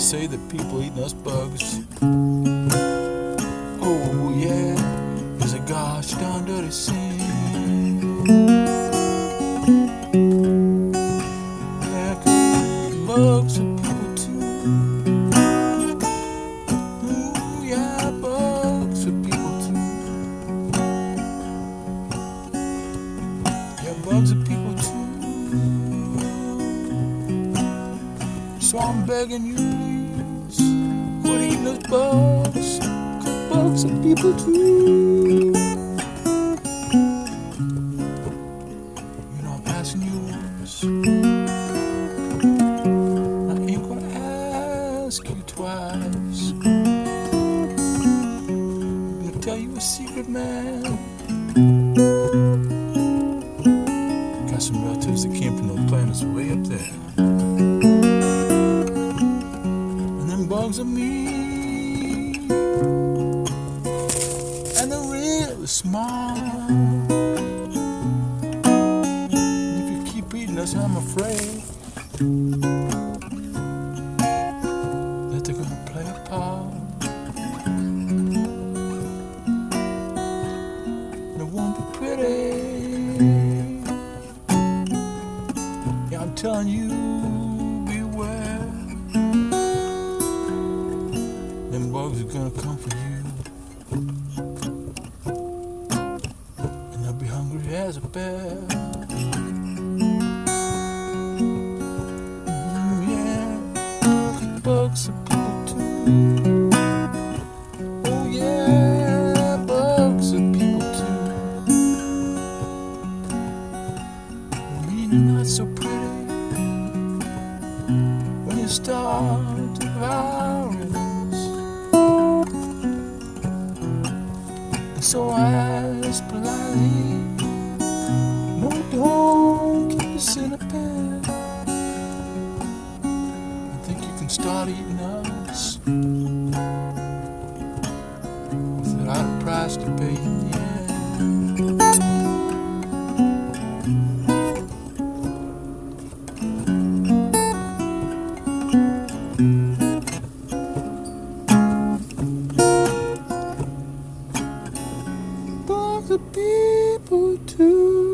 say that people eating us bugs. Oh yeah, is a gosh darn dirty sin. Yeah, 'cause bugs are people too. Ooh yeah, bugs are people too. Yeah, bugs are people too. So I'm begging you, quit eating those bugs, 'cause bugs are people too. You know I'm asking you once, I ain't gonna ask you twice. I'm gonna tell you a secret, man. Got some relatives that came from those planets way up there. Bugs are me, and they're really smart. If you keep eating us, I'm afraid that they're gonna play a part. And it won't be pretty. Yeah, I'm telling you, beware. Them bugs are gonna come for you, and they'll be hungry as a bear. Yeah, bugs are people too. Oh yeah, bugs are people too. Really not so pretty when you start to devour it. So I ask politely, no, don't keep us in a pen. I think you can start eating us without a price to pay in the end. The people too.